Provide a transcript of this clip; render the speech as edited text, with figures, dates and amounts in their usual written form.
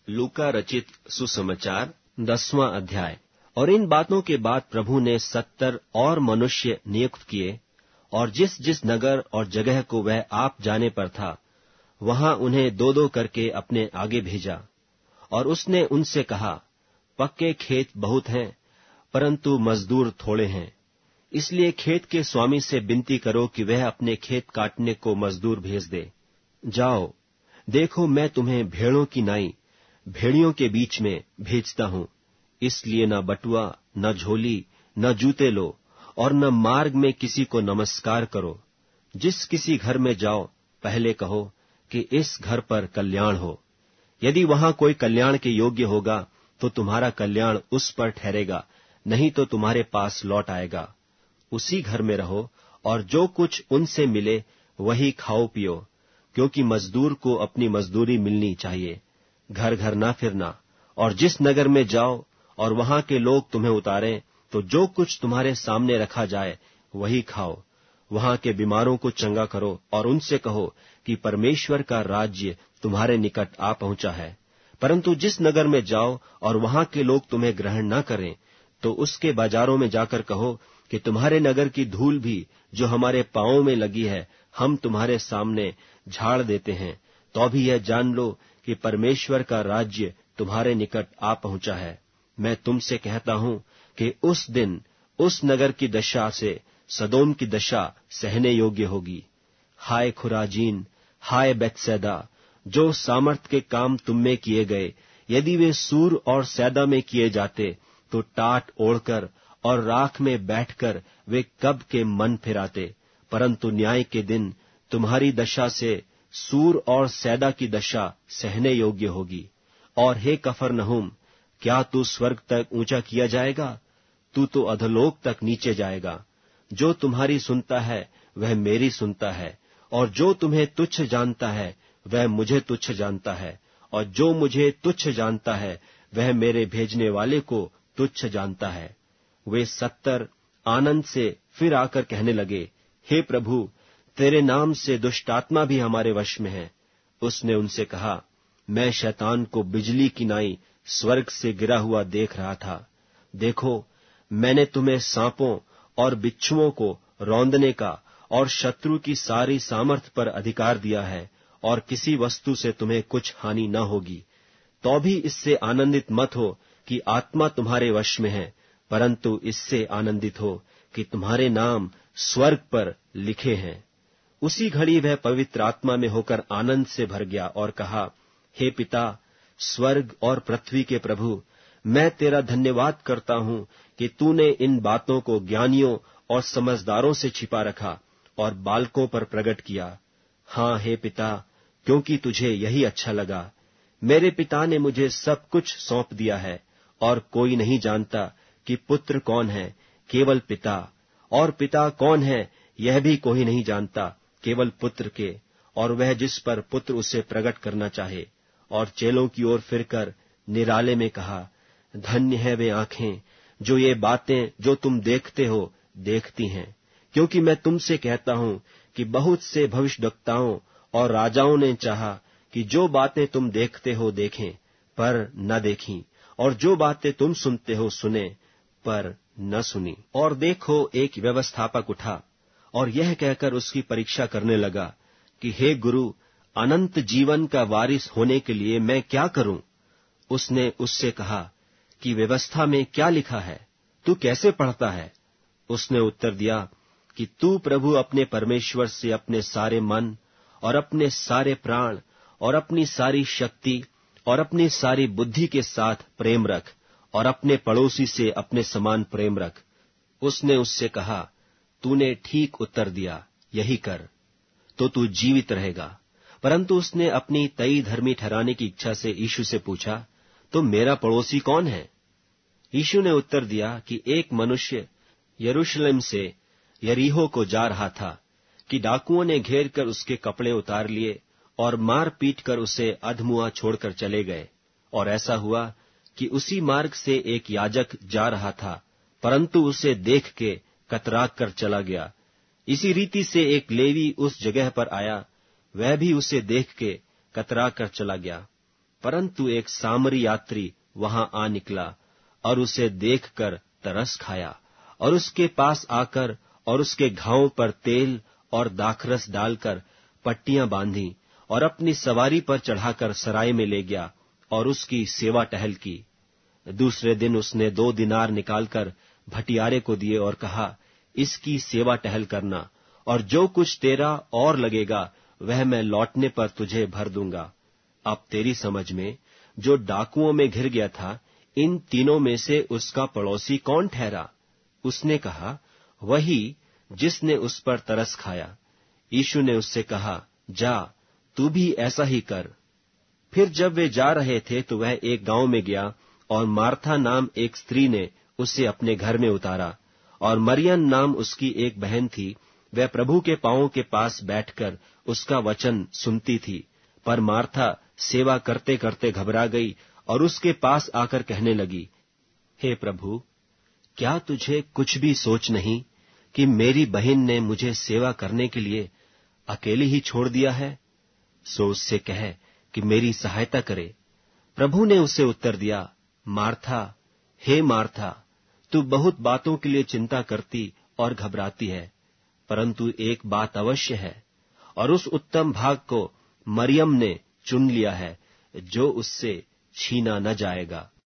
लूका रचित सुसमाचार 10वां अध्याय। और इन बातों के बाद प्रभु ने 70 और मनुष्य नियुक्त किए, और जिस जिस नगर और जगह को वह आप जाने पर था, वहां उन्हें 2-2 करके अपने आगे भेजा। और उसने उनसे कहा, पक्के खेत बहुत हैं, परंतु मजदूर थोड़े हैं। इसलिए खेत के स्वामी से विनती करो कि वह अपने खेत काटने को मजदूर भेज दे। जाओ, देखो, मैं तुम्हें भेड़ों की नाई भेड़ियों के बीच में भेजता हूं। इसलिए न बटुआ, न झोली, न जूते लो, और न मार्ग में किसी को नमस्कार करो। जिस किसी घर में जाओ, पहले कहो कि इस घर पर कल्याण हो। यदि वहां कोई कल्याण के योग्य होगा, तो तुम्हारा कल्याण उस पर ठहरेगा, नहीं तो तुम्हारे पास लौट आएगा। उसी घर में रहो, और जो कुछ उनसे मिले वही खाओ पियो, क्योंकि मजदूर को अपनी मजदूरी मिलनी चाहिए। घर घर ना फिरना। और जिस नगर में जाओ और वहां के लोग तुम्हें उतारें, तो जो कुछ तुम्हारे सामने रखा जाए वही खाओ। वहां के बीमारों को चंगा करो, और उनसे कहो कि परमेश्वर का राज्य तुम्हारे निकट आ पहुंचा है। परंतु जिस नगर में जाओ और वहां के लोग तुम्हें ग्रहण न करें, तो उसके बाजारों में जाकर कहो कि तुम्हारे नगर की धूल भी जो हमारे पांवों में लगी है, हम तुम्हारे सामने झाड़ देते हैं। तो भी यह जान लो कि परमेश्वर का राज्य तुम्हारे निकट आ पहुंचा है। मैं तुमसे कहता हूं कि उस दिन उस नगर की दशा से सदोम की दशा सहने योग्य होगी। हाय खुराजीन, हाय बैतसैदा, जो सामर्थ के काम तुम में किए गए, यदि वे सूर और सैदा में किए जाते, तो टाट ओढ़कर और राख में बैठकर वे कब के मन फिराते। परंतु न्याय के दिन तुम्हारी दशा से सूर और सैदा की दशा सहने योग्य होगी। और हे कफरनहूम, क्या तू स्वर्ग तक ऊंचा किया जाएगा? तू तो अधोलोक तक नीचे जाएगा। जो तुम्हारी सुनता है वह मेरी सुनता है, और जो तुम्हें तुच्छ जानता है वह मुझे तुच्छ जानता है, और जो मुझे तुच्छ जानता है वह मेरे भेजने वाले को तुच्छ जानता है। वे 70 आनंद से फिर आकर कहने लगे, हे प्रभु, तेरे नाम से दुष्टात्मा भी हमारे वश में है। उसने उनसे कहा, मैं शैतान को बिजली की नाई स्वर्ग से गिरा हुआ देख रहा था। देखो, मैंने तुम्हें सांपों और बिच्छुओं को रौंदने का और शत्रु की सारी सामर्थ पर अधिकार दिया है, और किसी वस्तु से तुम्हें कुछ हानि न होगी। तो भी इससे आनंदित मत हो कि आत्मा तुम्हारे वश में है, परंतु इससे आनंदित हो कि तुम्हारे नाम स्वर्ग पर लिखे हैं। उसी घड़ी वह पवित्र आत्मा में होकर आनंद से भर गया और कहा, हे पिता, स्वर्ग और पृथ्वी के प्रभु, मैं तेरा धन्यवाद करता हूं कि तूने इन बातों को ज्ञानियों और समझदारों से छिपा रखा और बालकों पर प्रकट किया। हाँ हे पिता, क्योंकि तुझे यही अच्छा लगा। मेरे पिता ने मुझे सब कुछ सौंप दिया है, और कोई नहीं जानता कि पुत्र कौन है, केवल पिता, और पिता कौन है यह भी कोई नहीं जानता, केवल पुत्र के, और वह जिस पर पुत्र उसे प्रकट करना चाहे। और चेलों की ओर फिरकर निराले में कहा, धन्य है वे आंखें जो ये बातें जो तुम देखते हो देखती हैं, क्योंकि मैं तुमसे कहता हूं कि बहुत से भविष्यद्वक्ताओं और राजाओं ने चाहा कि जो बातें तुम देखते हो देखें, पर न देखीं, और जो बातें तुम सुनते हो सुने, पर न सुनी। और देखो, एक व्यवस्थापक उठा और यह कहकर उसकी परीक्षा करने लगा कि हे गुरु, अनंत जीवन का वारिस होने के लिए मैं क्या करूं? उसने उससे कहा कि व्यवस्था में क्या लिखा है, तू कैसे पढ़ता है? उसने उत्तर दिया कि तू प्रभु अपने परमेश्वर से अपने सारे मन और अपने सारे प्राण और अपनी सारी शक्ति और अपनी सारी बुद्धि के साथ प्रेम रख, और अपने पड़ोसी से अपने समान प्रेम रख। उसने उससे कहा, तूने ठीक उत्तर दिया, यही कर, तो तू जीवित रहेगा। परंतु उसने अपनी तई धर्मी ठहराने की इच्छा से यीशु से पूछा, तो मेरा पड़ोसी कौन है? यीशु ने उत्तर दिया कि एक मनुष्य यरूशलेम से यरीहो को जा रहा था कि डाकुओं ने घेर कर उसके कपड़े उतार लिए और मार पीट कर उसे अधमुआ छोड़कर चले गए। और ऐसा हुआ कि उसी मार्ग से एक याजक जा रहा था, परंतु उसे देख के कतरा कर चला गया। इसी रीति से एक लेवी उस जगह पर आया, वह भी उसे देख के कतरा कर चला गया। परंतु एक सामरी यात्री वहां आ निकला और उसे देखकर तरस खाया और उसके पास आकर और उसके घावों पर तेल और दाखरस डालकर पट्टियां बांधी और अपनी सवारी पर चढ़ाकर सराय में ले गया और उसकी सेवा टहल की। दूसरे दिन उसने 2 दिनार निकालकर भटियारे को दिए और कहा, इसकी सेवा टहल करना, और जो कुछ तेरा और लगेगा वह मैं लौटने पर तुझे भर दूंगा। अब तेरी समझ में जो डाकुओं में घिर गया था, इन तीनों में से उसका पड़ोसी कौन ठहरा? उसने कहा, वही जिसने उस पर तरस खाया। यीशु ने उससे कहा, जा, तू भी ऐसा ही कर। फिर जब वे जा रहे थे तो वह एक गांव में गया और मार्था नाम एक स्त्री ने उसे अपने घर में उतारा, और मरियम नाम उसकी एक बहन थी। वह प्रभु के पांवों के पास बैठकर उसका वचन सुनती थी। पर मार्था सेवा करते करते घबरा गई और उसके पास आकर कहने लगी, हे प्रभु, क्या तुझे कुछ भी सोच नहीं कि मेरी बहन ने मुझे सेवा करने के लिए अकेले ही छोड़ दिया है? सो उससे कह कि मेरी सहायता करे। प्रभु ने उसे उत्तर दिया, मार्था, हे मार्था, तू बहुत बातों के लिए चिंता करती और घबराती है, परंतु एक बात अवश्य है, और उस उत्तम भाग को मरियम ने चुन लिया है, जो उससे छीना न जाएगा।